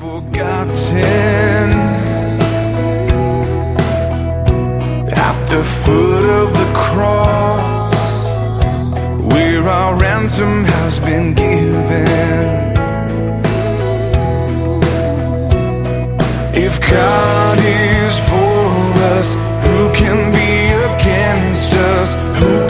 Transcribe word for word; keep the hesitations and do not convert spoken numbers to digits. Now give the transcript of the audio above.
forgotten. At the foot of the cross, where our ransom has been given. If God is for us, who can be against us? Who